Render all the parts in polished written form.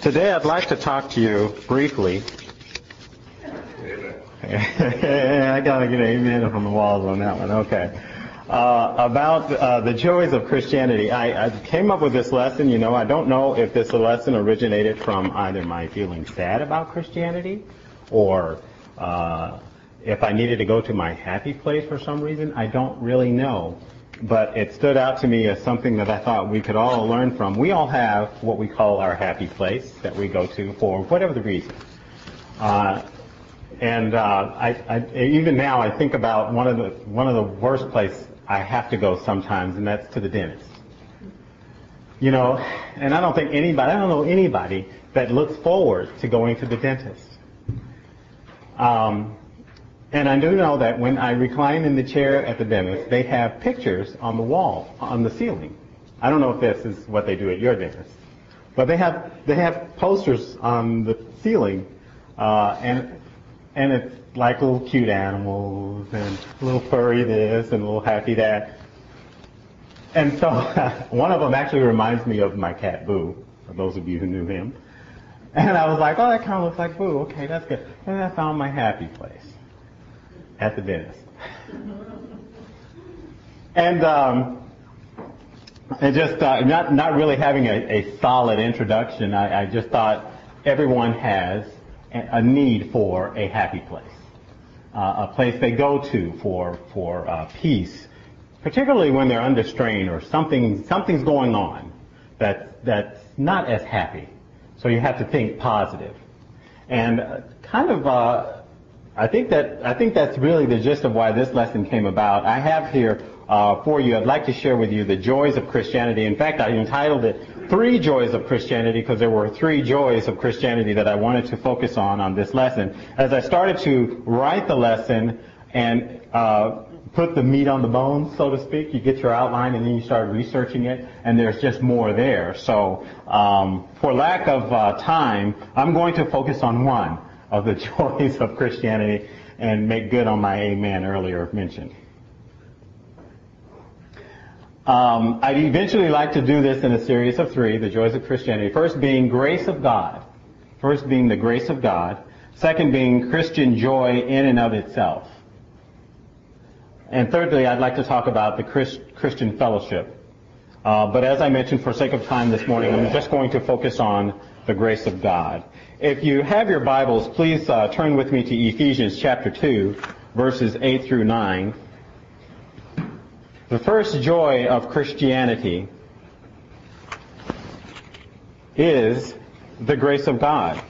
Today I'd like to talk to you briefly. I gotta get an amen from the walls on that one. Okay. About the joys of Christianity. I came up with this lesson. I don't know if this lesson originated from either my feeling sad about Christianity or if I needed to go to my happy place for some reason. I don't really know. But it stood out to me as something that I thought we could all learn from. We all have what we call our happy place that we go to for whatever the reason. Even now I think about one of the worst places I have to go sometimes, and that's to the dentist. And I don't know anybody that looks forward to going to the dentist. And I do know that when I recline in the chair at the dentist, they have pictures on the wall, on the ceiling. I don't know if this is what they do at your dentist, but they have posters on the ceiling, and it's like little cute animals and a little furry this and a little happy that. And so one of them actually reminds me of my cat Boo, for those of you who knew him. And I was like, oh, that kind of looks like Boo. Okay, that's good. And I found my happy place at the dentist. And just not really having a solid introduction, I just thought everyone has a need for a happy place, a place they go to for peace, particularly when they're under strain or something's going on that's not as happy. So you have to think positive, and I think that's really the gist of why this lesson came about. I have here for you, I'd like to share with you the joys of Christianity. In fact, I entitled it 3 Joys of Christianity because there were 3 joys of Christianity that I wanted to focus on this lesson. As I started to write the lesson and put the meat on the bones, so to speak, you get your outline and then you start researching it, and there's just more there. So for lack of time, I'm going to focus on one of the joys of Christianity and make good on my amen earlier mentioned. I'd eventually like to do this in a series of 3, the joys of Christianity. First being grace of God. First being the grace of God. Second being Christian joy in and of itself. And thirdly, I'd like to talk about the Christian fellowship. But as I mentioned, for sake of time this morning, I'm just going to focus on the grace of God. If you have your Bibles, please turn with me to Ephesians chapter 2, verses 8 through 9. The first joy of Christianity is the grace of God.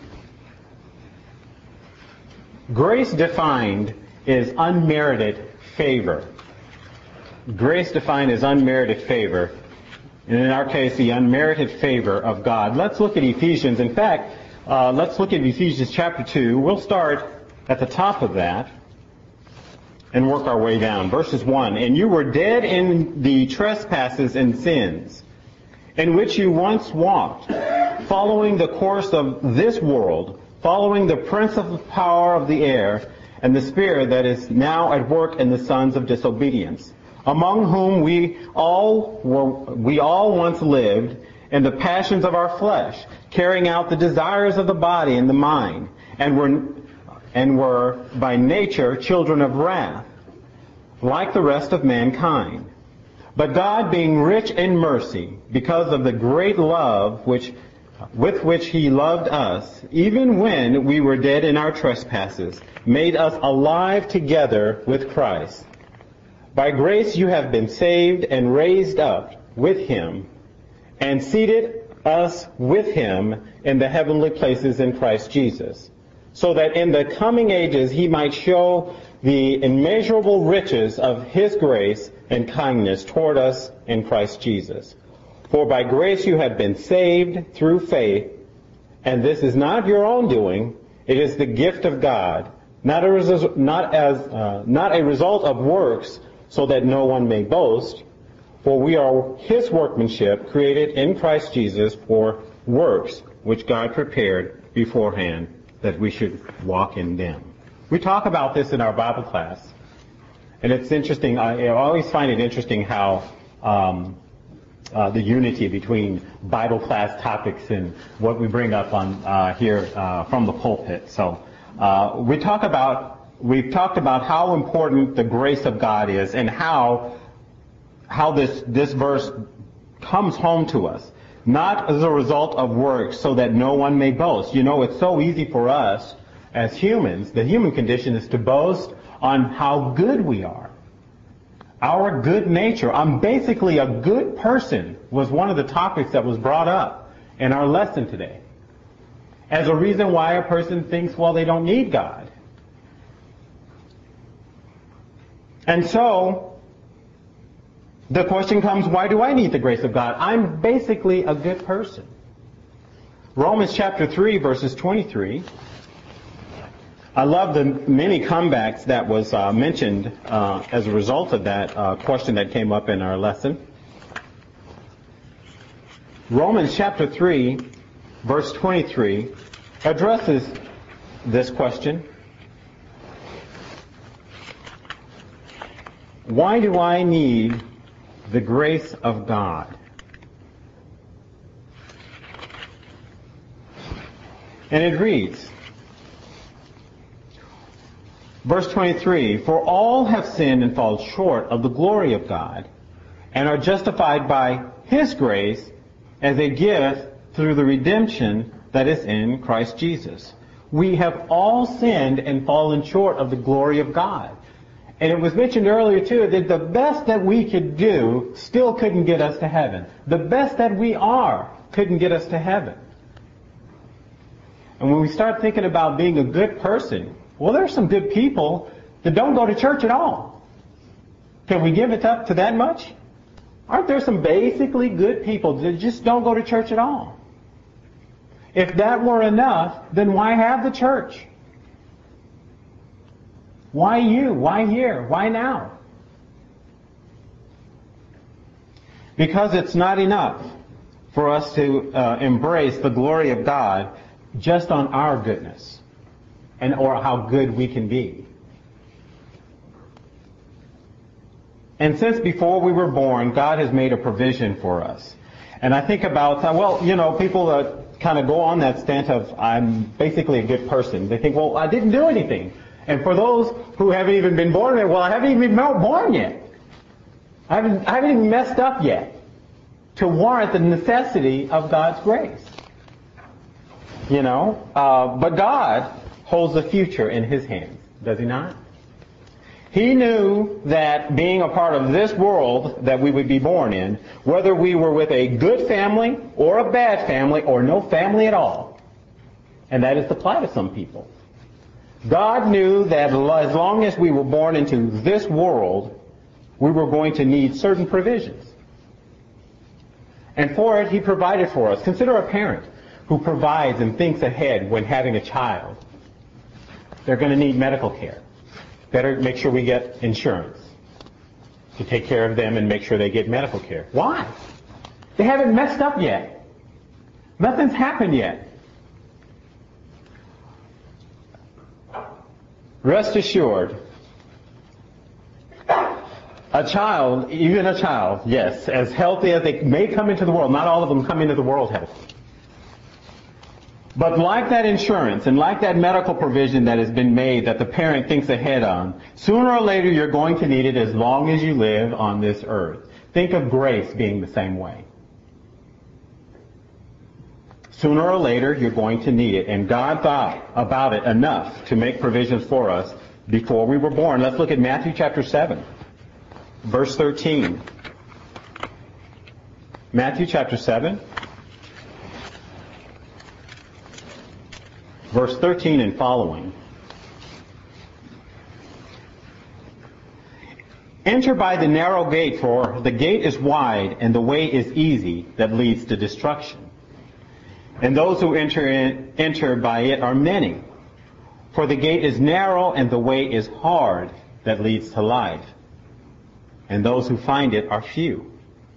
Grace defined is unmerited favor. Grace defined as unmerited favor, and in our case, the unmerited favor of God. Let's look at Ephesians. In fact, let's look at Ephesians chapter 2. We'll start at the top of that and work our way down. Verses 1, and you were dead in the trespasses and sins, in which you once walked, following the course of this world, following the prince of the power of the air, and the spirit that is now at work in the sons of disobedience, among whom we all once lived in the passions of our flesh, carrying out the desires of the body and the mind, and were by nature children of wrath, like the rest of mankind. But God, being rich in mercy, because of the great love with which He loved us, even when we were dead in our trespasses, made us alive together with Christ. By grace you have been saved and raised up with Him, and seated us with Him in the heavenly places in Christ Jesus, so that in the coming ages He might show the immeasurable riches of His grace and kindness toward us in Christ Jesus. For by grace you have been saved through faith, and this is not your own doing, it is the gift of God, not a result of works, so that no one may boast. For we are His workmanship, created in Christ Jesus for works which God prepared beforehand that we should walk in them. We talk about this in our Bible class, and it's interesting. I always find it interesting how the unity between Bible class topics and what we bring up on here from the pulpit. So we've talked about how important the grace of God is and how this verse comes home to us, not as a result of works, so that no one may boast. You know, it's so easy for us as humans. The human condition is to boast on how good we are. Our good nature. I'm basically a good person was one of the topics that was brought up in our lesson today, as a reason why a person thinks, well, they don't need God. And so the question comes, why do I need the grace of God? I'm basically a good person. Romans chapter 3, verses 23. I love the many comebacks that was mentioned as a result of that question that came up in our lesson. Romans chapter 3, verse 23 addresses this question. Why do I need the grace of God? And it reads, verse 23, for all have sinned and fall short of the glory of God, and are justified by His grace as a gift through the redemption that is in Christ Jesus. We have all sinned and fallen short of the glory of God. And it was mentioned earlier too that the best that we could do still couldn't get us to heaven. The best that we are couldn't get us to heaven. And when we start thinking about being a good person, well, there are some good people that don't go to church at all. Can we give it up to that much? Aren't there some basically good people that just don't go to church at all? If that were enough, then why have the church? Why you? Why here? Why now? Because it's not enough for us to embrace the glory of God just on our goodness and or how good we can be. And since before we were born, God has made a provision for us. And I think about, well, you know, people kind of go on that stance of, I'm basically a good person. They think, well, I didn't do anything. And for those who haven't even been born yet, well, I haven't even been born yet. I haven't even messed up yet to warrant the necessity of God's grace. You know, but God holds the future in His hands, does He not? He knew that being a part of this world that we would be born in, whether we were with a good family or a bad family or no family at all, and that is the plight of some people, God knew that as long as we were born into this world, we were going to need certain provisions. And for it, He provided for us. Consider a parent who provides and thinks ahead when having a child. They're going to need medical care. Better make sure we get insurance to take care of them and make sure they get medical care. Why? They haven't messed up yet. Nothing's happened yet. Rest assured, a child, even a child, yes, as healthy as they may come into the world, not all of them come into the world healthy. But like that insurance and like that medical provision that has been made that the parent thinks ahead on, sooner or later you're going to need it as long as you live on this earth. Think of grace being the same way. Sooner or later you're going to need it. And God thought about it enough to make provisions for us before we were born. Let's look at Matthew chapter 7, verse 13. Matthew chapter 7. Verse 13 and following. Enter by the narrow gate, for the gate is wide and the way is easy that leads to destruction. And those who enter by it are many. For the gate is narrow and the way is hard that leads to life. And those who find it are few.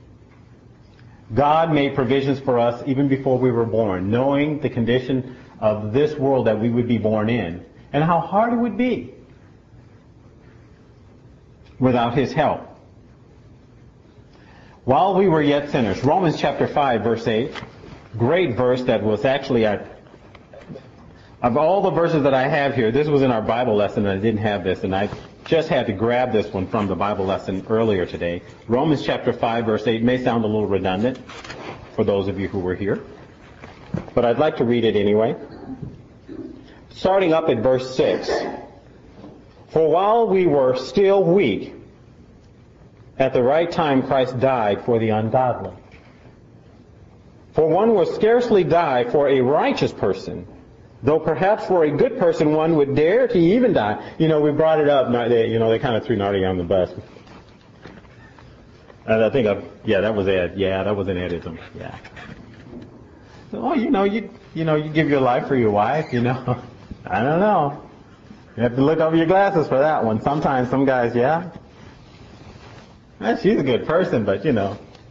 God made provisions for us even before we were born, knowing the condition of this world that we would be born in, and how hard it would be without His help. While we were yet sinners. Romans chapter 5, verse 8. Great verse that was actually, of all the verses that I have here, this was in our Bible lesson and I didn't have this, and I just had to grab this one from the Bible lesson earlier today. Romans chapter 5, verse 8 may sound a little redundant for those of you who were here, but I'd like to read it anyway. Starting up at verse 6. For while we were still weak, at the right time Christ died for the ungodly. For one will scarcely die for a righteous person, though perhaps for a good person one would dare to even die. We brought it up. They kind of threw Nardi on the bus. And I think, that was Ed. Yeah, that was an Edism. Yeah. So, you give your life for your wife. I don't know. You have to look over your glasses for that one. Sometimes some guys, yeah. She's a good person, but good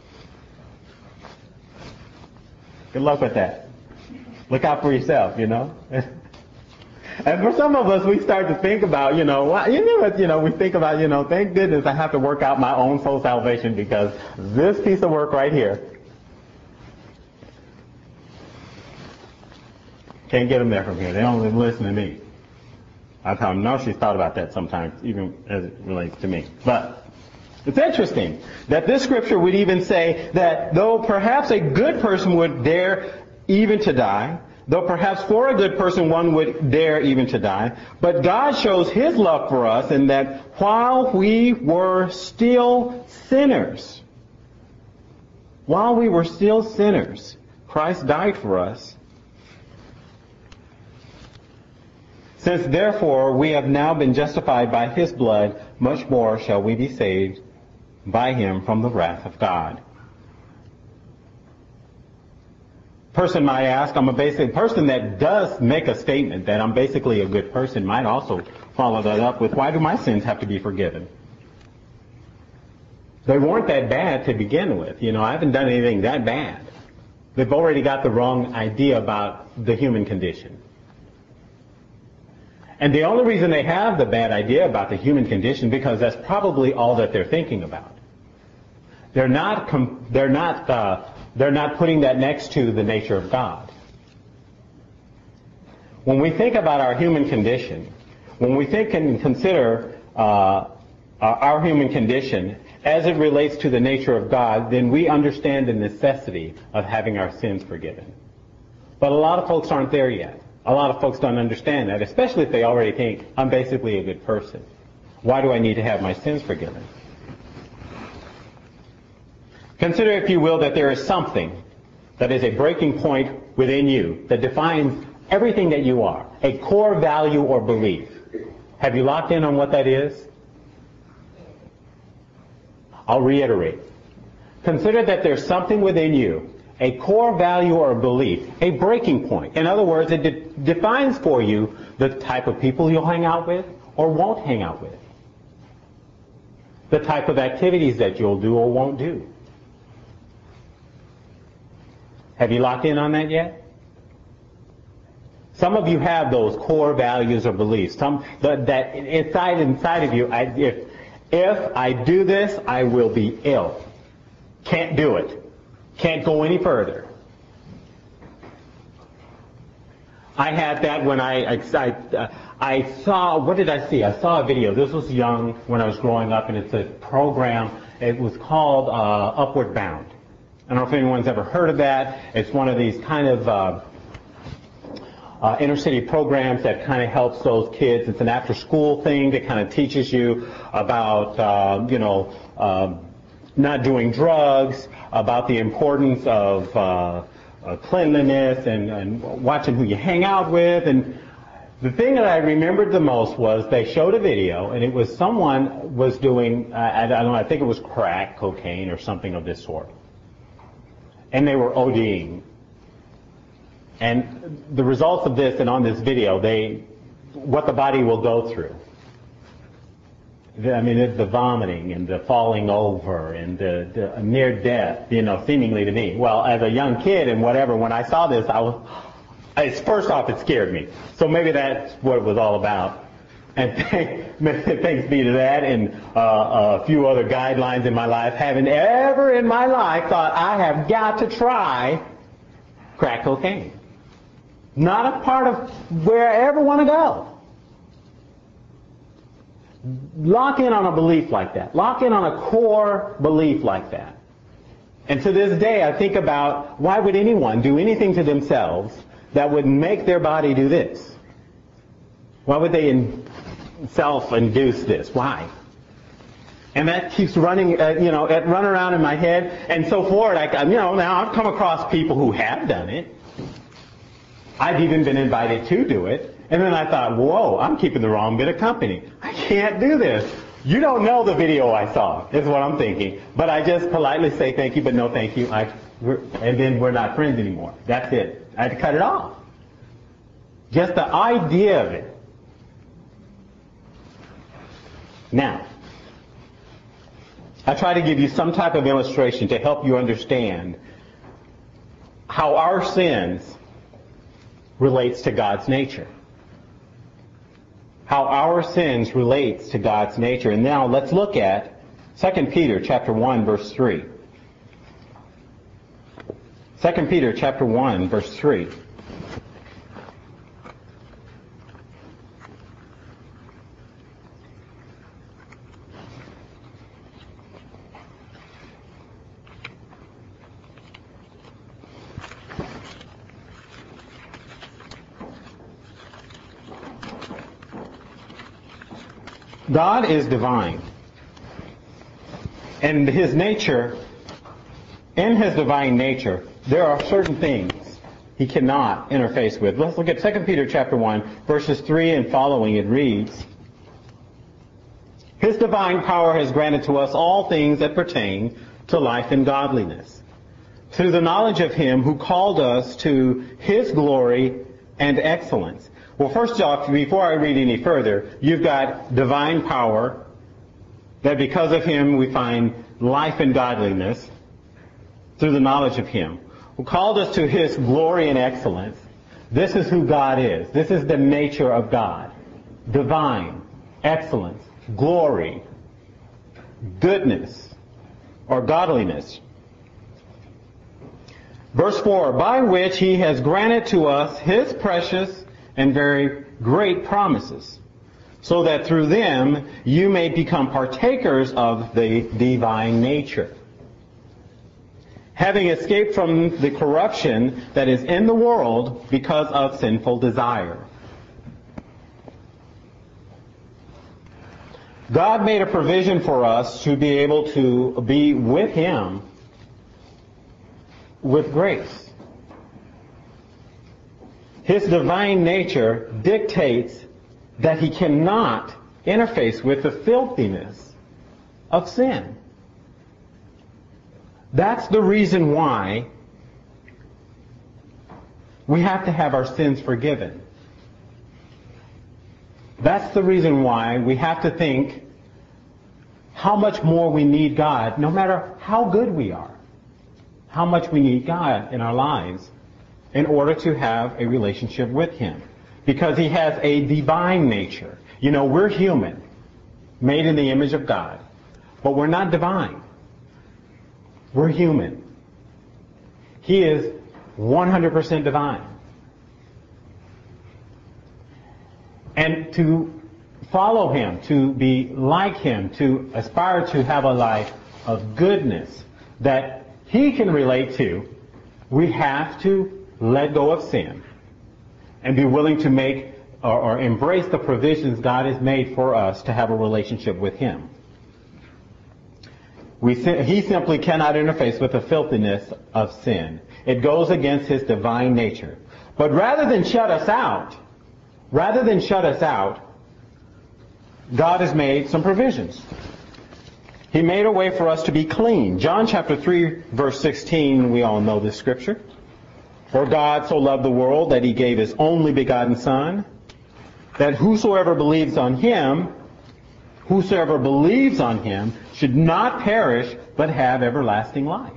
luck with that. Look out for yourself, And for some of us, we start to think about, we think about, thank goodness I have to work out my own soul salvation because this piece of work right here can't get them there from here. They don't listen to me. I tell them, no, she's thought about that sometimes, even as it relates to me. But it's interesting that this scripture would even say that though perhaps a good person would dare even to die, though perhaps for a good person one would dare even to die, but God shows His love for us in that while we were still sinners, Christ died for us. Since therefore we have now been justified by His blood, much more shall we be saved by Him from the wrath of God. Person might ask, I'm a basic person that does make a statement that I'm basically a good person might also follow that up with, why do my sins have to be forgiven? They weren't that bad to begin with. I haven't done anything that bad. They've already got the wrong idea about the human condition. And the only reason they have the bad idea about the human condition because that's probably all that they're thinking about. They're not putting that next to the nature of God. When we think about our human condition, when we think and consider our human condition as it relates to the nature of God, then we understand the necessity of having our sins forgiven. But a lot of folks aren't there yet. A lot of folks don't understand that, especially if they already think, I'm basically a good person. Why do I need to have my sins forgiven? Consider, if you will, that there is something that is a breaking point within you that defines everything that you are, a core value or belief. Have you locked in on what that is? I'll reiterate. Consider that there's something within you, a core value or belief, a breaking point. In other words, it defines for you the type of people you'll hang out with or won't hang out with, the type of activities that you'll do or won't do. Have you locked in on that yet? Some of you have those core values or beliefs. That inside of you, if I do this, I will be ill. Can't do it. Can't go any further. I had that when I saw, what did I see? I saw a video. This was young when I was growing up, and it's a program. It was called Upward Bound. I don't know if anyone's ever heard of that. It's one of these kind of inner city programs that kind of helps those kids. It's an after school thing that kind of teaches you about, not doing drugs, about the importance of cleanliness and watching who you hang out with. And the thing that I remembered the most was they showed a video, and it was someone was doing, I don't know, I think it was crack, cocaine, or something of this sort. And they were ODing. And the results of this, and on this video, what the body will go through. The vomiting and the falling over and the near death, seemingly to me. Well, as a young kid and whatever, when I saw this, first off, it scared me. So maybe that's what it was all about. And thanks be to that and a few other guidelines in my life, haven't ever in my life thought I have got to try crack cocaine. Not a part of where I ever want to go. Lock in on a belief like that. Lock in on a core belief like that. And to this day, I think about why would anyone do anything to themselves that would make their body do this? Why would they self-induce this? Why? And that keeps running, run around in my head. And so forward, now I've come across people who have done it. I've even been invited to do it. And then I thought, whoa, I'm keeping the wrong bit of company. I can't do this. You don't know the video I saw, is what I'm thinking. But I just politely say thank you, but no thank you. And then we're not friends anymore. That's it. I had to cut it off. Just the idea of it. Now, I try to give you some type of illustration to help you understand how our sins relates to God's nature. How our sins relates to God's nature. And now let's look at 2 Peter chapter 1 verse 3. 2 Peter chapter 1 verse 3. God is divine. And His nature, in His divine nature, there are certain things He cannot interface with. Let's look at 2 Peter chapter 1, verses 3 and following. It reads, His divine power has granted to us all things that pertain to life and godliness, through the knowledge of Him who called us to His glory and excellence. Well, first off, before I read any further, you've got divine power, that because of Him we find life and godliness through the knowledge of Him, who called us to His glory and excellence. This is who God is. This is the nature of God. Divine, excellence, glory, goodness, or godliness. Verse 4, by which He has granted to us His precious and very great promises, so that through them you may become partakers of the divine nature, having escaped from the corruption that is in the world because of sinful desire. God made a provision for us to be able to be with Him with grace. His divine nature dictates that He cannot interface with the filthiness of sin. That's the reason why we have to have our sins forgiven. That's the reason why we have to think how much more we need God, no matter how good we are. How much we need God in our lives in order to have a relationship with Him. Because He has a divine nature. You know, we're human, made in the image of God, but we're not divine. We're human. He is 100% divine. And to follow Him, to be like Him, to aspire to have a life of goodness that He can relate to, we have to let go of sin and be willing to make or embrace the provisions God has made for us to have a relationship with Him. He simply cannot interface with the filthiness of sin. It goes against His divine nature. But rather than shut us out, God has made some provisions. He made a way for us to be clean. John chapter 3, verse 16, we all know this scripture. For God so loved the world that He gave His only begotten Son, that whosoever believes on Him should not perish, but have everlasting life.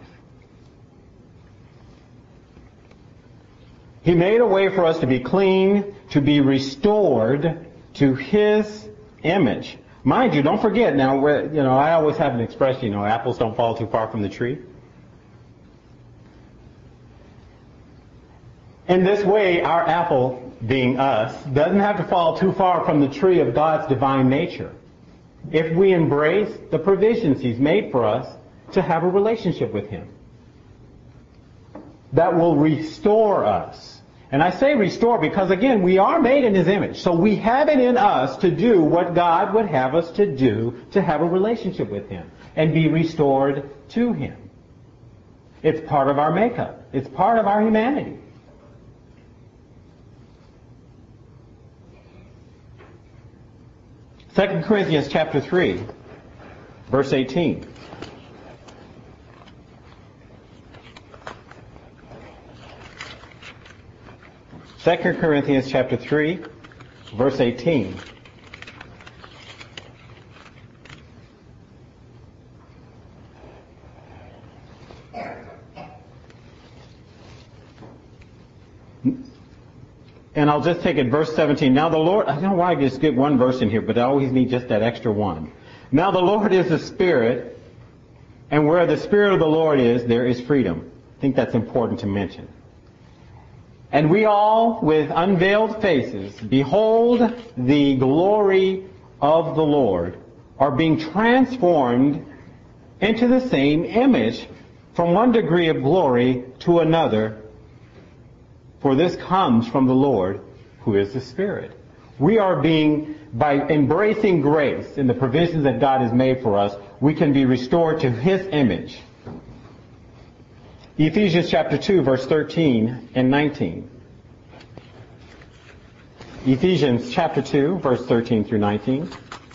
He made a way for us to be clean, to be restored to His image. Mind you, don't forget now, I always have an expression, apples don't fall too far from the tree. In this way, our apple, being us, doesn't have to fall too far from the tree of God's divine nature if we embrace the provisions He's made for us to have a relationship with Him that will restore us. And I say restore because, again, we are made in His image. So we have it in us to do what God would have us to do to have a relationship with Him and be restored to Him. It's part of our makeup. It's part of our humanity. Second Corinthians chapter 3, verse 18. Second Corinthians chapter 3, verse 18. And I'll just take it, verse 17. Now the Lord, I don't know why I just get one verse in here, but I always need just that extra one. Now the Lord is the Spirit, and where the Spirit of the Lord is, there is freedom. I think that's important to mention. And we all, with unveiled faces, behold the glory of the Lord, are being transformed into the same image from one degree of glory to another. For this comes from the Lord, who is the Spirit. We are being, by embracing grace and the provisions that God has made for us, we can be restored to His image. Ephesians chapter 2, verse 13 and 19. Ephesians chapter 2, verse 13 through 19.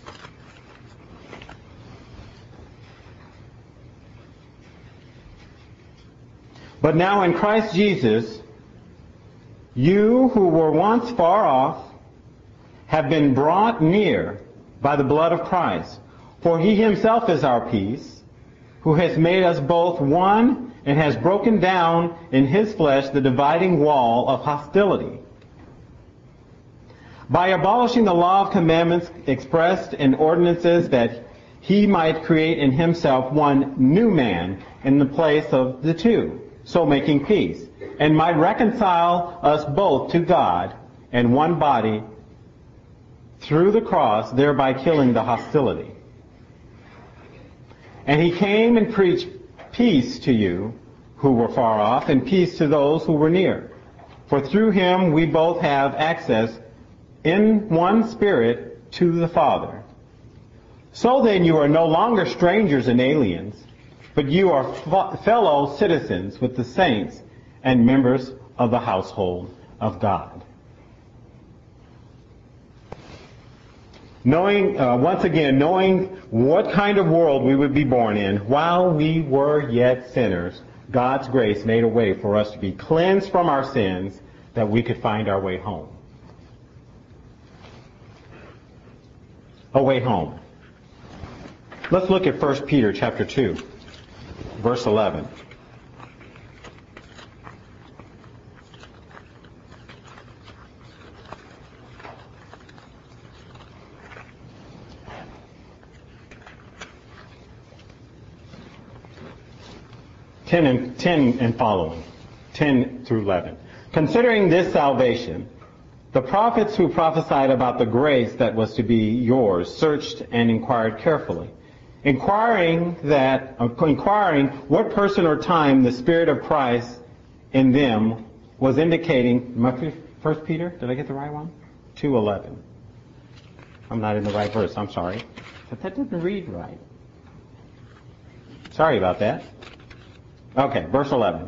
But now in Christ Jesus, you who were once far off have been brought near by the blood of Christ. For He Himself is our peace, who has made us both one and has broken down in His flesh the dividing wall of hostility, by abolishing the law of commandments expressed in ordinances, that He might create in Himself one new man in the place of the two, so making peace, and might reconcile us both to God in one body through the cross, thereby killing the hostility. And He came and preached peace to you who were far off, and peace to those who were near. For through Him we both have access in one Spirit to the Father. So then you are no longer strangers and aliens, but you are fellow citizens with the saints and members of the household of God. Knowing what kind of world we would be born in, while we were yet sinners, God's grace made a way for us to be cleansed from our sins, that we could find our way home. A way home. Let's look at 1 Peter chapter 2, verse 11. Ten and following. 10 through 11. Considering this salvation, the prophets who prophesied about the grace that was to be yours searched and inquired carefully, inquiring what person or time the Spirit of Christ in them was indicating. 1 Peter, did I get the right one? 2:11. I'm not in the right verse, I'm sorry. But that didn't read right. Sorry about that. Okay, verse 11.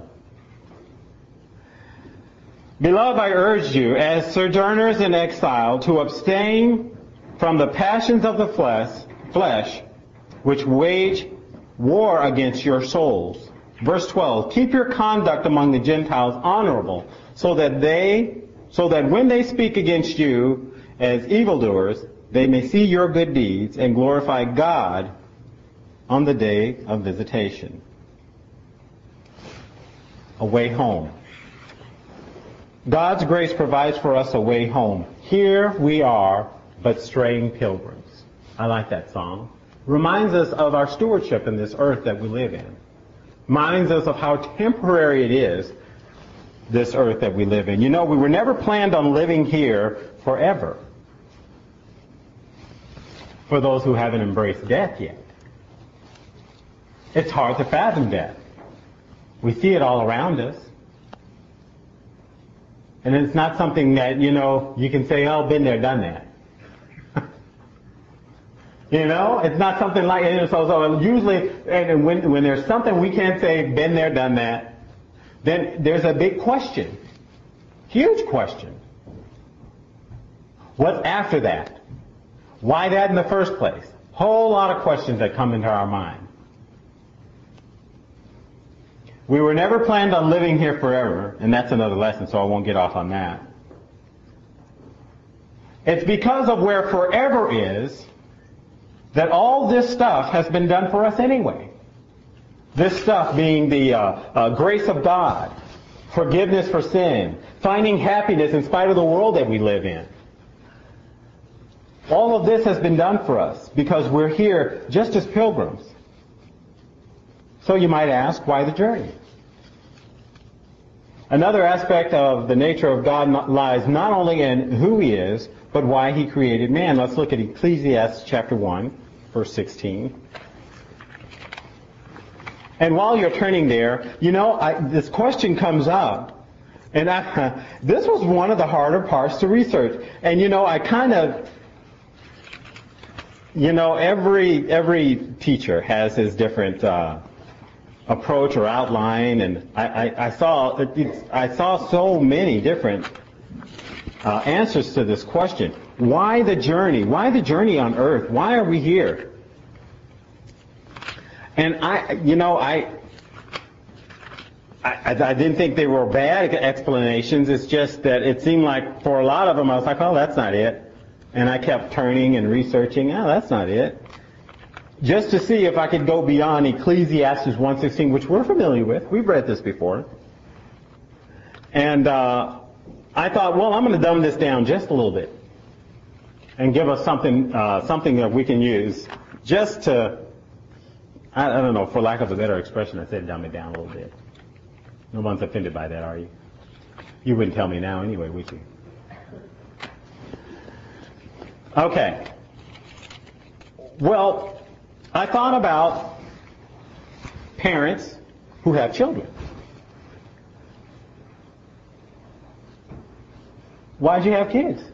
Beloved, I urge you, as sojourners in exile, to abstain from the passions of the flesh, which wage war against your souls. Verse 12. Keep your conduct among the Gentiles honorable, so that when they speak against you as evildoers, they may see your good deeds and glorify God on the day of visitation. A way home. God's grace provides for us a way home. Here we are, but straying pilgrims. I like that song. Reminds us of our stewardship in this earth that we live in. Reminds us of how temporary it is, this earth that we live in. You know, we were never planned on living here forever. For those who haven't embraced death yet. It's hard to fathom death. We see it all around us. And it's not something that, you know, you can say, oh, been there, done that. You know, it's not something like, so usually, and when there's something we can't say, been there, done that, then there's a big question. Huge question. What's after that? Why that in the first place? Whole lot of questions that come into our mind. We were never planned on living here forever, and that's another lesson, so I won't get off on that. It's because of where forever is that all this stuff has been done for us anyway. This stuff being the grace of God, forgiveness for sin, finding happiness in spite of the world that we live in. All of this has been done for us because we're here just as pilgrims. So you might ask, why the journey? Another aspect of the nature of God lies not only in who He is, but why He created man. Let's look at Ecclesiastes chapter 1, verse 16. And while you're turning there, you know, this question comes up. And this was one of the harder parts to research. And you know, I kind of, you know, every teacher has his different approach or outline, and I saw so many different answers to this question. Why the journey? Why the journey on earth? Why are we here? And I didn't think they were bad explanations. It's just that it seemed like for a lot of them I was like, oh, that's not it. And I kept turning and researching. Oh, that's not it. Just to see if I could go beyond Ecclesiastes 1:16, which we're familiar with. We've read this before. And I thought, well, I'm going to dumb this down just a little bit and give us something that we can use just to, I don't know, for lack of a better expression, I said dumb it down a little bit. No one's offended by that, are you? You wouldn't tell me now anyway, would you? Okay. Well, I thought about parents who have children. Why'd you have kids?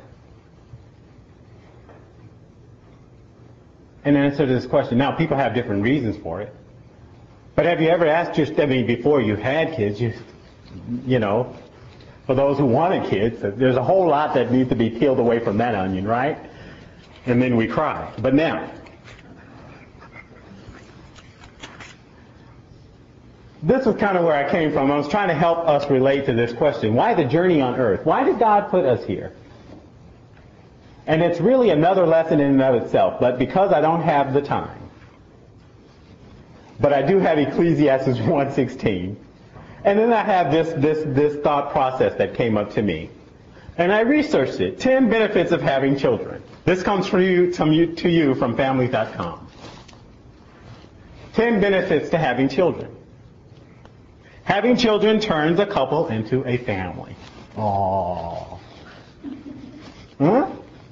And answer to this question. Now, people have different reasons for it. But have you ever asked before you had kids, you know, for those who wanted kids, there's a whole lot that needs to be peeled away from that onion, right? And then we cry. But now, this is kind of where I came from. I was trying to help us relate to this question. Why the journey on earth? Why did God put us here? And it's really another lesson in and of itself, but because I don't have the time. But I do have Ecclesiastes 1:16. And then I have this thought process that came up to me. And I researched it. 10 benefits of having children. This comes to you from Families.com. 10 benefits to having children. Having children turns a couple into a family. Aww. Huh?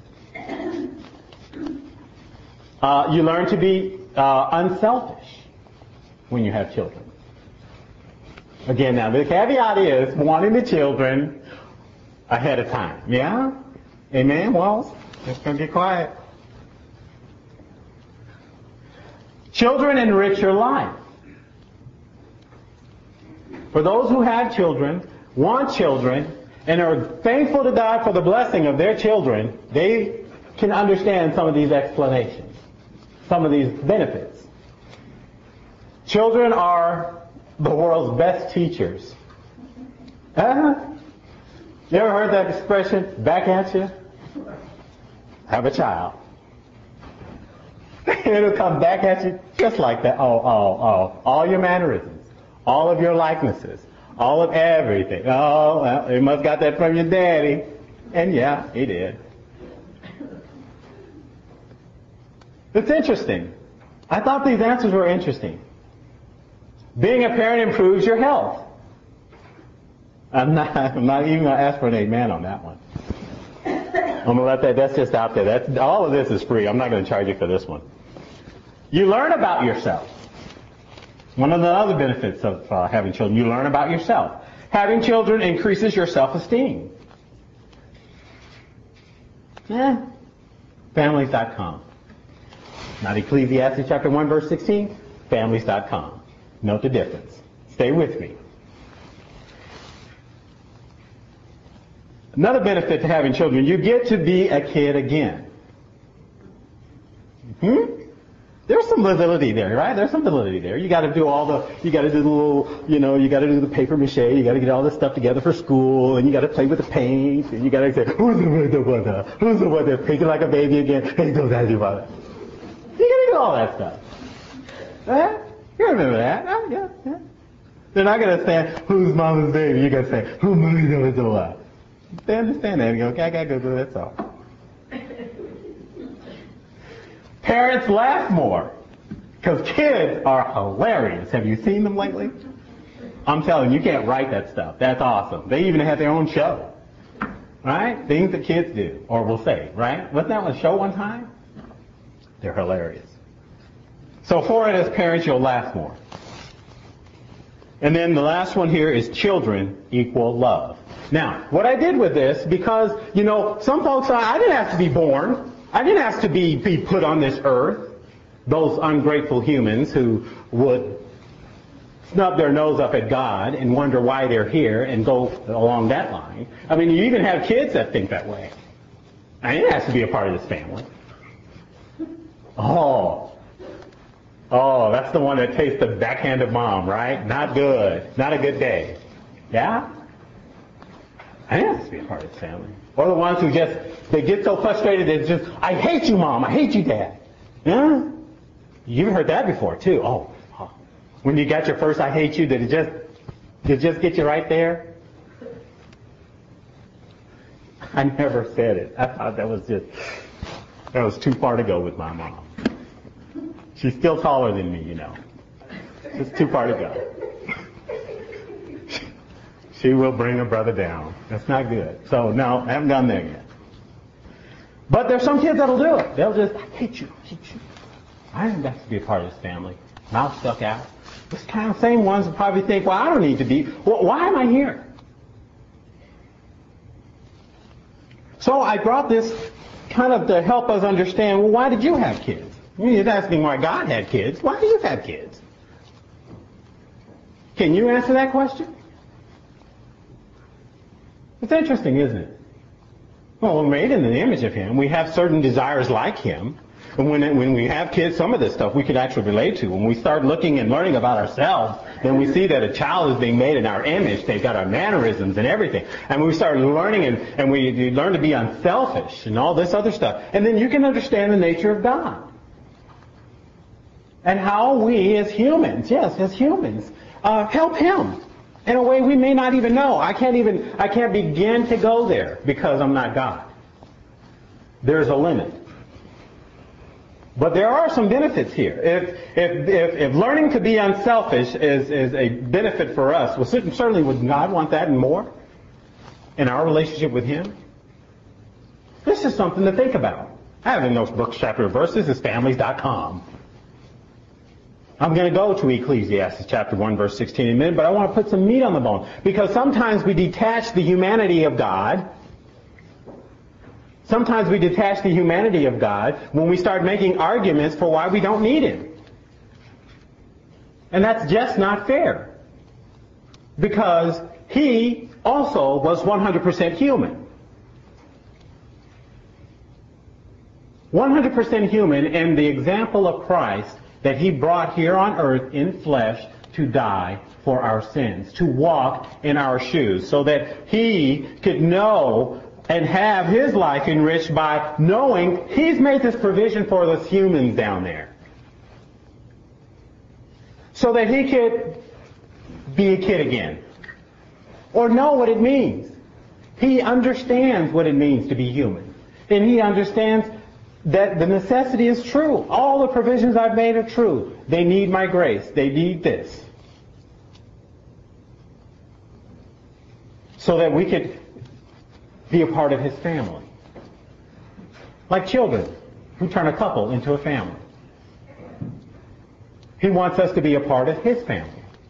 You learn to be unselfish when you have children. Again, now the caveat is wanting the children ahead of time. Yeah? Amen, Walls? Just gonna get quiet. Children enrich your life. For those who have children, want children, and are thankful to God for the blessing of their children, they can understand some of these explanations, some of these benefits. Children are the world's best teachers. You ever heard that expression, back at you? Have a child. It'll come back at you just like that. Oh. All your mannerisms, all of your likenesses, all of everything. Oh, well, you must got that from your daddy. And yeah, he did. It's interesting. I thought these answers were interesting. Being a parent improves your health. I'm not even going to ask for an amen on that one. I'm going to that's just out there. All of this is free. I'm not going to charge you for this one. You learn about yourself. One of the other benefits of having children, you learn about yourself. Having children increases your self-esteem. Families.com. Not Ecclesiastes chapter 1 verse 16. Families.com. Note the difference. Stay with me. Another benefit to having children, you get to be a kid again. There's some validity there, right? There's some validity there. You got to do you got to do the little, you got to do the paper mache. You got to get all this stuff together for school, and you got to play with the paint, and you got to say, who's the one that's painting like a baby again? Hey, don't that do about it. You got to do all that stuff. Right? You remember that? Oh, yeah. They're not going to say, who's mama's baby? You're going to say, who's mama's baby? They understand that and go, okay, I gotta go do that, that's all. Parents laugh more because kids are hilarious. Have you seen them lately? I'm telling you, you can't write that stuff. That's awesome. They even have their own show. Right? Things that kids do or will say, right? Wasn't that a show one time? They're hilarious. So for it as parents, you'll laugh more. And then the last one here is children equal love. Now, what I did with this, because, some folks, I didn't have to be born. I didn't have to be put on this earth. Those ungrateful humans who would snub their nose up at God and wonder why they're here and go along that line. I mean, you even have kids that think that way. I didn't have to be a part of this family. Oh, that's the one that tastes the backhand of mom, right? Not good. Not a good day. Yeah? I didn't have to be a part of this family. Or the ones who they get so frustrated it's just, I hate you, Mom. I hate you, Dad. Yeah? You've heard that before, too. Oh. When you got your first I hate you, did it just get you right there? I never said it. I thought that was too far to go with my mom. She's still taller than me, It's too far to go. She will bring her brother down. That's not good. So, no, I haven't gone there yet. But there's some kids that'll do it. They'll just, I hate you. I didn't have to be a part of this family. Mouth stuck out. Those kind of same ones will probably think, well, I don't need to be. Well, why am I here? So I brought this kind of to help us understand, well, why did you have kids? You're asking why God had kids. Why do you have kids? Can you answer that question? It's interesting, isn't it? Well, we're made in the image of Him. We have certain desires like Him. And when we have kids, some of this stuff we can actually relate to. When we start looking and learning about ourselves, then we see that a child is being made in our image. They've got our mannerisms and everything. And when we start learning and we learn to be unselfish and all this other stuff. And then you can understand the nature of God. And how we as humans, help Him. In a way we may not even know. I can't begin to go there because I'm not God. There's a limit. But there are some benefits here. If learning to be unselfish is a benefit for us, well, certainly would God want that and more in our relationship with Him? This is something to think about. I have in those books, chapter verses. It's families.com. I'm going to go to Ecclesiastes chapter 1, verse 16 in a minute, but I want to put some meat on the bone. Because sometimes we detach the humanity of God. Sometimes we detach the humanity of God when we start making arguments for why we don't need Him. And that's just not fair. Because He also was 100% human. 100% human, and the example of Christ that He brought here on earth in flesh to die for our sins, to walk in our shoes, so that He could know and have His life enriched by knowing He's made this provision for us humans down there. So that He could be a kid again. Or know what it means. He understands what it means to be human. And He understands that the necessity is true. All the provisions I've made are true. They need my grace. They need this. So that we could be a part of his family. Like children who turn a couple into a family. He wants us to be a part of his family.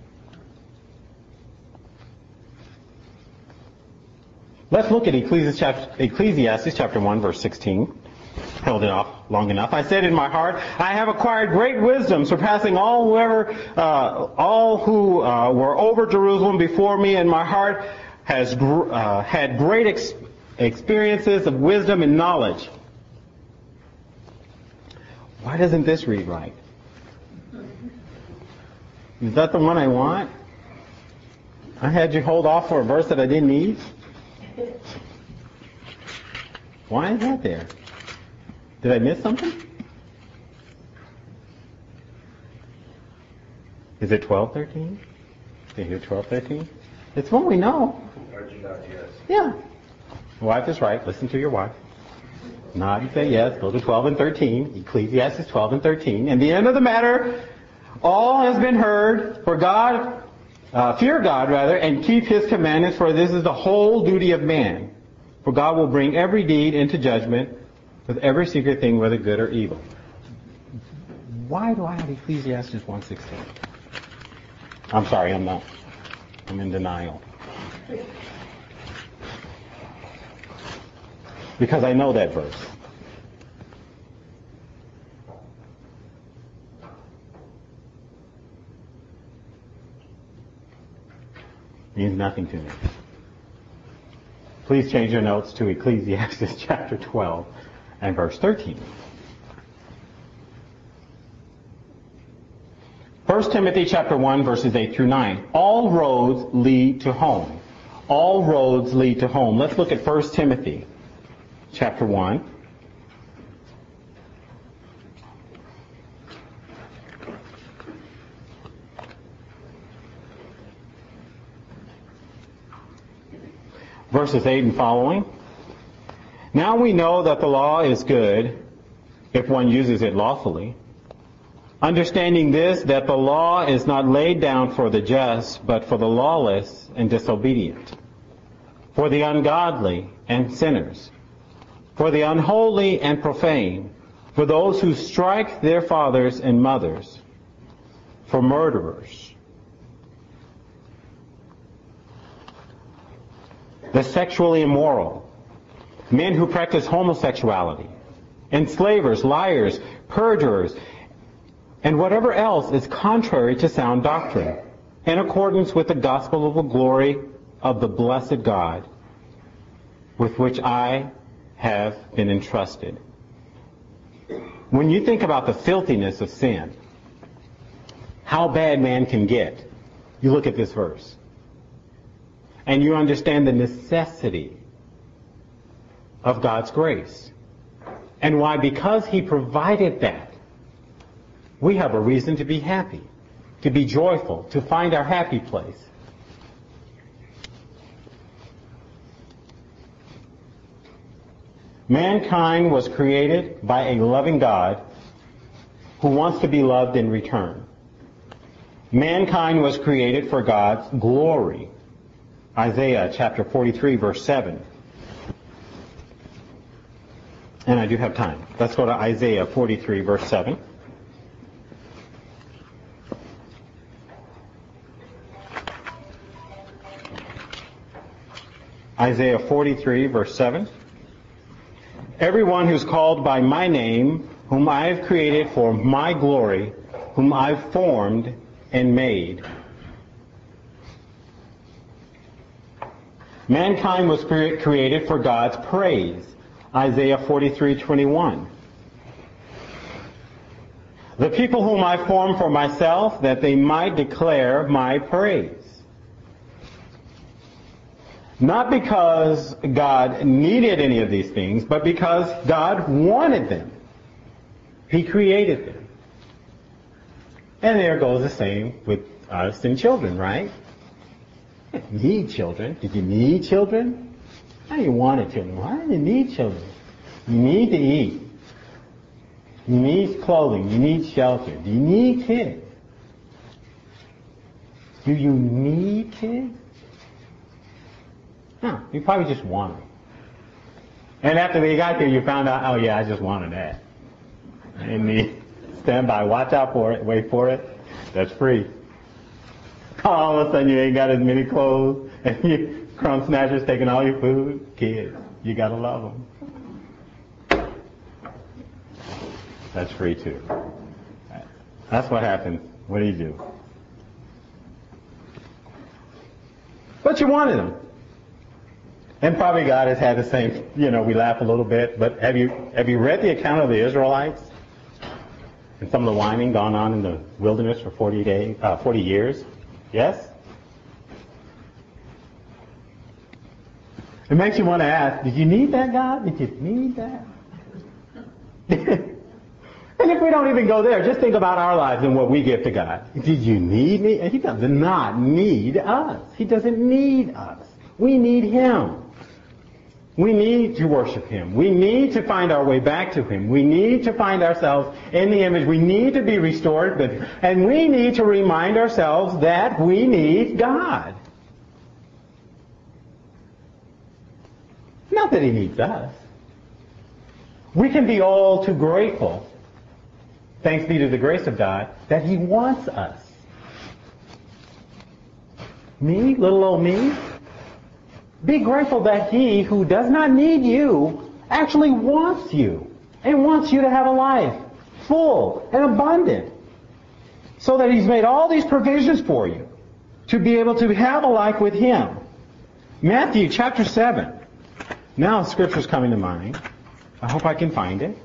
Let's look at Ecclesiastes chapter 1, verse 16. Held it off long enough. I said in my heart, I have acquired great wisdom, surpassing all who were over Jerusalem before me, and my heart has had great experiences of wisdom and knowledge. Why doesn't this read right? Is that the one I want? I had you hold off for a verse that I didn't need? Why is that there? Did I miss something? Is it 12:13? Did you hear 12:13? It's one we know. Yes. Yeah. Wife is right. Listen to your wife. Nod and say yes. Go to 12 and 13. Ecclesiastes 12 and 13. And the end of the matter, all has been heard. For God, fear God rather, and keep His commandments. For this is the whole duty of man. For God will bring every deed into judgment with every secret thing, whether good or evil. Why do I have Ecclesiastes 1:16? I'm sorry, I'm not. I'm in denial. Because I know that verse. Means nothing to me. Please change your notes to Ecclesiastes chapter 12 and verse 13. 1 Timothy chapter 1 verses 8 through 9. All roads lead to home. All roads lead to home. Let's look at 1 Timothy chapter 1. Verses 8 and following. Now we know that the law is good if one uses it lawfully. Understanding this, that the law is not laid down for the just, but for the lawless and disobedient, for the ungodly and sinners, for the unholy and profane, for those who strike their fathers and mothers, for murderers, the sexually immoral, men who practice homosexuality, enslavers, liars, perjurers, and whatever else is contrary to sound doctrine, in accordance with the gospel of the glory of the blessed God, with which I have been entrusted. When you think about the filthiness of sin, how bad man can get, you look at this verse. And you understand the necessity of God's grace. And why? Because He provided that. We have a reason to be happy, to be joyful, to find our happy place. Mankind was created by a loving God who wants to be loved in return. Mankind was created for God's glory. Isaiah chapter 43, verse 7. And I do have time. Let's go to Isaiah 43, verse 7. Isaiah 43, verse 7. Everyone who's called by my name, whom I have created for my glory, whom I've formed and made. Mankind was created for God's praise. Isaiah 43:21. The people whom I formed for myself, that they might declare my praise. Not because God needed any of these things, but because God wanted them. He created them. And there goes the same with us and children, right? You need children. Did you need children? How you wanted children? Why do you need children? You need to eat. You need clothing. You need shelter. Do you need kids? Do you need kids? No, you probably just want them. And after they got here, you found out, oh yeah, I just wanted that. And you stand by, watch out for it, wait for it. That's free. All of a sudden you ain't got as many clothes, and you crumb snatchers taking all your food. Kids, you gotta love them. That's free too. That's what happens. What do you do? But you wanted them. And probably God has had the same, we laugh a little bit, but have you read the account of the Israelites and some of the whining gone on in the wilderness for 40 years? Yes? It makes you want to ask, did you need that, God? Did you need that? And if we don't even go there, just think about our lives and what we give to God. Did you need me? And He does not need us. He doesn't need us. We need Him. We need to worship Him. We need to find our way back to Him. We need to find ourselves in the image. We need to be restored. And we need to remind ourselves that we need God. Not that He needs us. We can be all too grateful, thanks be to the grace of God, that He wants us. Me, little old me? Be grateful that He, who does not need you, actually wants you and wants you to have a life full and abundant, so that He's made all these provisions for you to be able to have a life with Him. Matthew chapter 7. Now Scripture's coming to mind. I hope I can find it.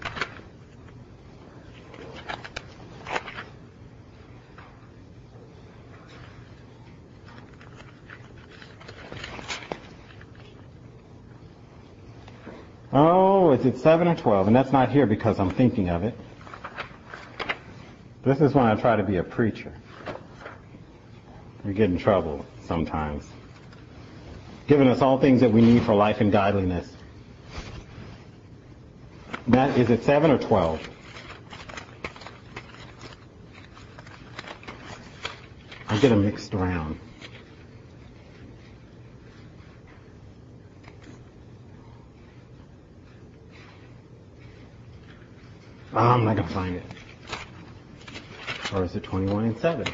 Oh, is it 7 or 12? And that's not here because I'm thinking of it. This is when I try to be a preacher. We get in trouble sometimes. Giving us all things that we need for life and godliness. That, is it 7 or 12? I get them mixed around. Oh, I'm not going to find it. Or is it 21 and 7?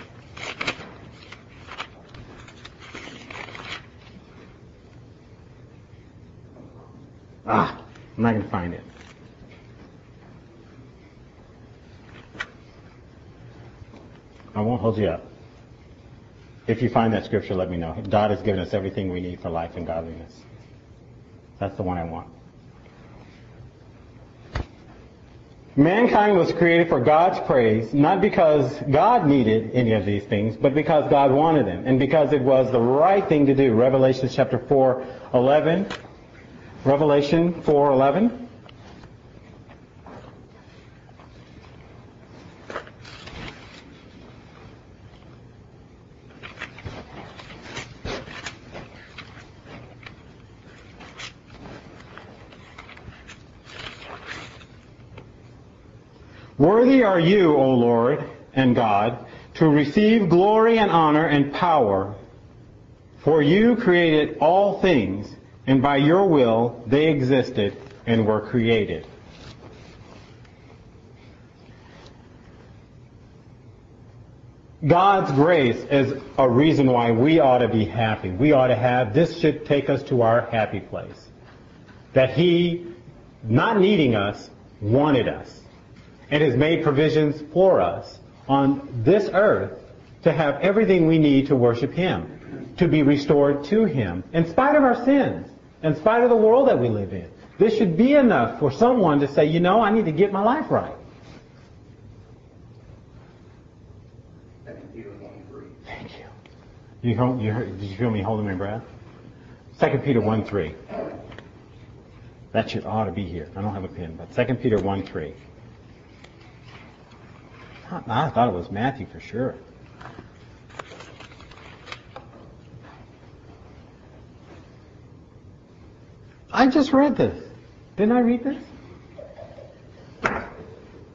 I'm not going to find it. I won't hold you up. If you find that scripture, let me know. God has given us everything we need for life and godliness. That's the one I want. Mankind was created for God's praise, not because God needed any of these things, but because God wanted them, and because it was the right thing to do. Revelation chapter 4:11. Revelation 4:11. Worthy are you, O Lord and God, to receive glory and honor and power, for you created all things, and by your will they existed and were created. God's grace is a reason why we ought to be happy. We ought to have, this should take us to our happy place. That He, not needing us, wanted us. And has made provisions for us on this earth to have everything we need to worship Him, to be restored to Him, in spite of our sins, in spite of the world that we live in. This should be enough for someone to say, I need to get my life right. 2 Peter 1:3. Thank you. Did you feel me holding my breath? 2 Peter 1:3. That ought to be here. I don't have a pen, but 2 Peter 1:3. I thought it was Matthew for sure. I just read this. Didn't I read this?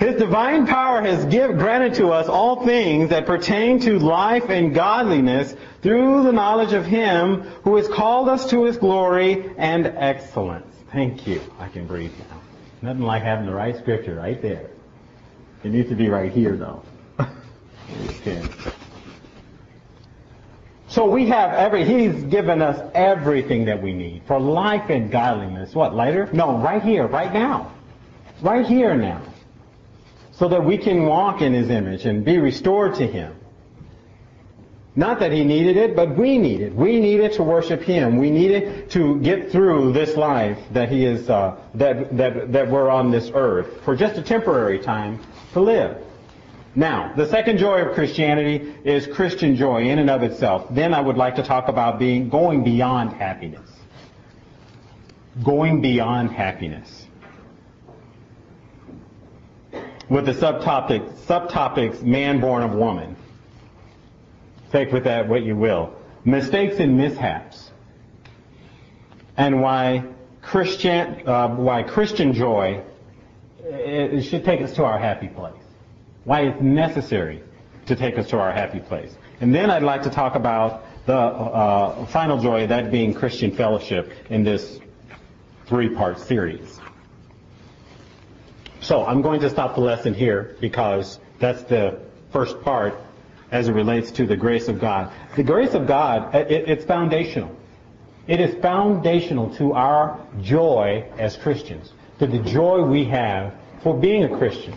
His divine power has granted to us all things that pertain to life and godliness through the knowledge of Him who has called us to His glory and excellence. Thank you. I can breathe now. Nothing like having the right scripture right there. It needs to be right here, though. Okay. So we have He's given us everything that we need for life and godliness. What, later? No, right here, right now. Right here now. So that we can walk in His image and be restored to Him. Not that He needed it, but we need it. We need it to worship Him. We need it to get through this life that He is that we're on this earth for just a temporary time to live. Now, the second joy of Christianity is Christian joy in and of itself. Then I would like to talk about going beyond happiness. Going beyond happiness. With the subtopics man born of woman. Take with that what you will. Mistakes and mishaps. And why Christian joy it should take us to our happy place. Why it's necessary to take us to our happy place. And then I'd like to talk about the final joy, that being Christian fellowship in this 3-part series. So I'm going to stop the lesson here because that's the first part as it relates to the grace of God. The grace of God, it's foundational. It is foundational to our joy as Christians, to the joy we have for being a Christian.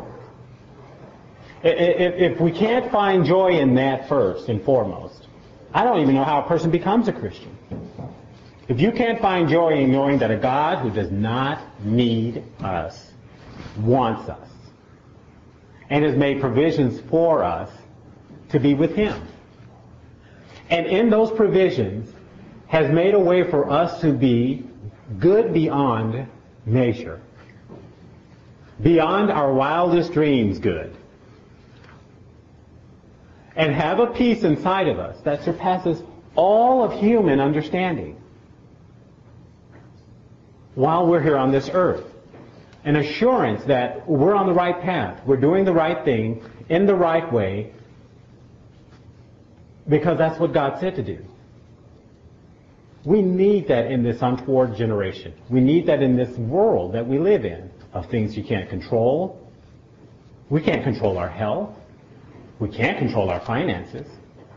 If we can't find joy in that first and foremost, I don't even know how a person becomes a Christian. If you can't find joy in knowing that a God who does not need us wants us and has made provisions for us to be with Him. And in those provisions has made a way for us to be good beyond measure. Beyond our wildest dreams good. And have a peace inside of us that surpasses all of human understanding while we're here on this earth. An assurance that we're on the right path, we're doing the right thing in the right way because that's what God said to do. We need that in this untoward generation. We need that in this world that we live in of things you can't control. We can't control our health. We can't control our finances.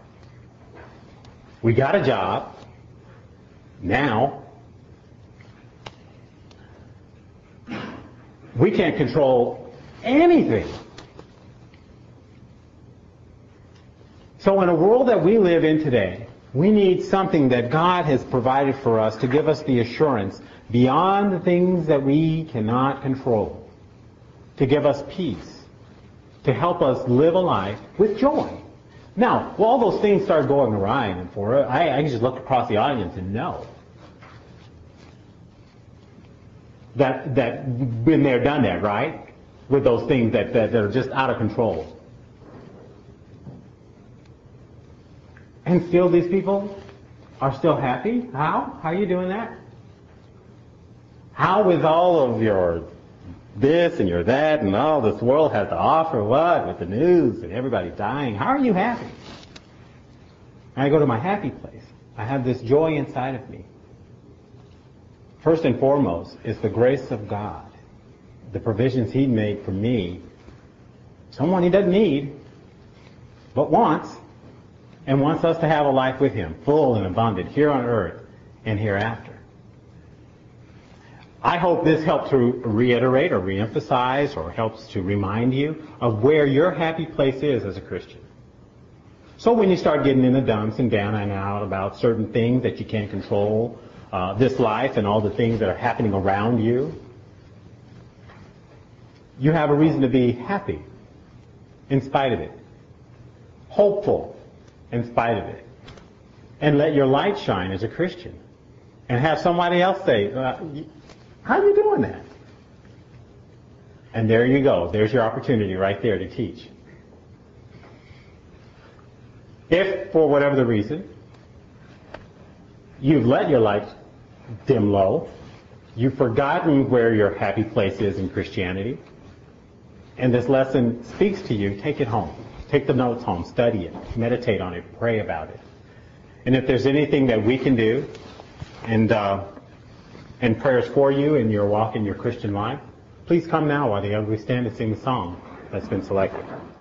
We got a job now. We can't control anything. So in a world that we live in today, we need something that God has provided for us to give us the assurance beyond the things that we cannot control, to give us peace, to help us live a life with joy. Now, will all those things start going awry and for I can just look across the audience and know that been there, done that, right? With those things that are just out of control. And still these people are still happy? How? How are you doing that? How with all of your this and your that and all this world has to offer what? With the news and everybody dying. How are you happy? And I go to my happy place. I have this joy inside of me. First and foremost is the grace of God. The provisions He made for me. Someone He doesn't need, but wants. And wants us to have a life with Him, full and abundant, here on earth and hereafter. I hope this helps to reiterate or reemphasize or helps to remind you of where your happy place is as a Christian. So when you start getting in the dumps and down and out about certain things that you can't control, this life and all the things that are happening around you, you have a reason to be happy in spite of it. Hopeful in spite of it. And let your light shine as a Christian. And have somebody else say, how are you doing that? And there you go. There's your opportunity right there to teach. If, for whatever the reason, you've let your light dim low, you've forgotten where your happy place is in Christianity, and this lesson speaks to you, take it home. Take the notes home, study it, meditate on it, pray about it. And if there's anything that we can do, and prayers for you in your walk in your Christian life, please come now while the young we stand and sing the song that's been selected.